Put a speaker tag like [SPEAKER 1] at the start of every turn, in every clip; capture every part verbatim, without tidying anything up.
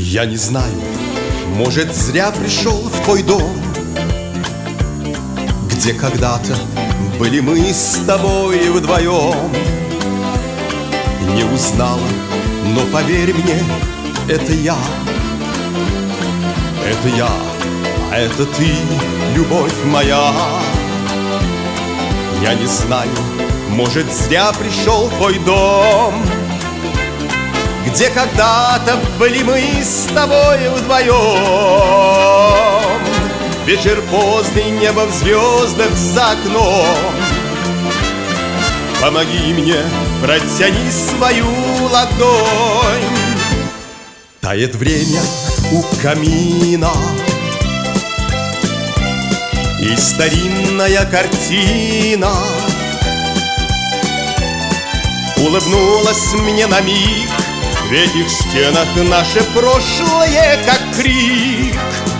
[SPEAKER 1] Я не знаю, может, зря пришел в твой дом, где когда-то были мы с тобой вдвоем. Не узнала, но поверь мне, это я. Это я, а это ты, любовь моя. Я не знаю, может, зря пришел в твой дом, где когда-то были мы с тобой вдвоем. Вечер поздний, небо в звездах за окном. Помоги мне, протяни свою ладонь. Тает время у камина, и старинная картина улыбнулась мне на миг. В этих стенах наше прошлое, как крик.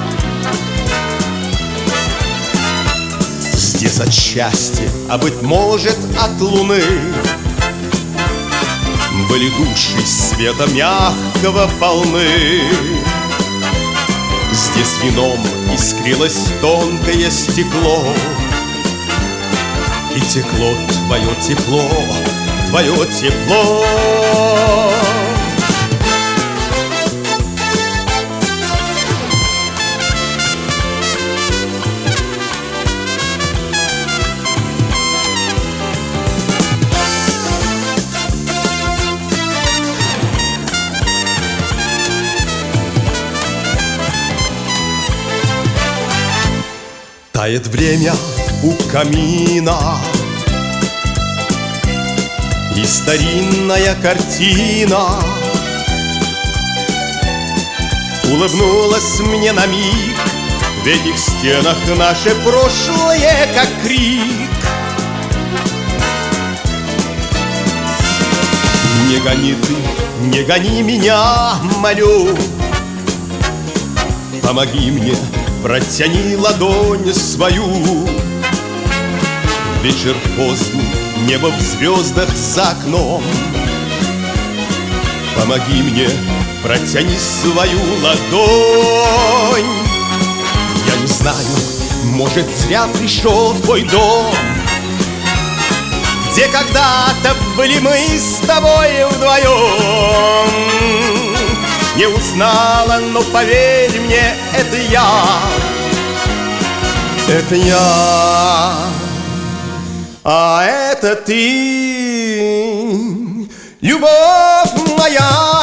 [SPEAKER 1] Здесь от счастья, а быть может от луны, были души света мягкого полны. Здесь вином искрилось тонкое стекло, и текло твое тепло, твое тепло. Тает время у камина, и старинная картина улыбнулась мне на миг. В этих стенах наше прошлое, как крик. Не гони ты, не гони меня, молю. Помоги мне, протяни ладонь свою. Вечер поздний, небо в звездах за окном. Помоги мне, протяни свою ладонь. Я не знаю, может, зря пришел в твой дом, где когда-то были мы с тобой вдвоем. Не узнала, но поверь мне, это я. Это я, а это ты, любовь моя.